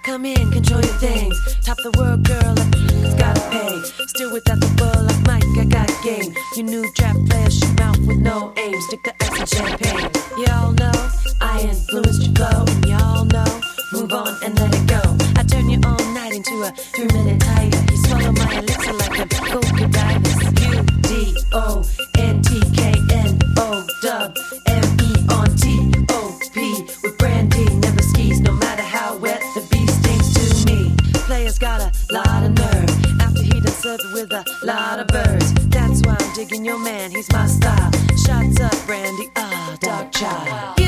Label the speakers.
Speaker 1: Come in, control your things. Top the world, girl, it's gotta pay. Still without the bull, like Mike, I got game. You new draft players shoot out with no aim. Stick to ice and champagne. Y'all know I influenced your flow, and y'all know move on and let it go. I turn you all night into a 3-minute tiger. You swallow my elixir like a coca divers. UDONTKNO dub ME on TOP with brandy. Never skis, no matter how wet the beat stings to me. Players got a lot of nerve after he done served with a lot of birds. That's why I'm digging your man, he's my style. Shots up, brandy, dark child.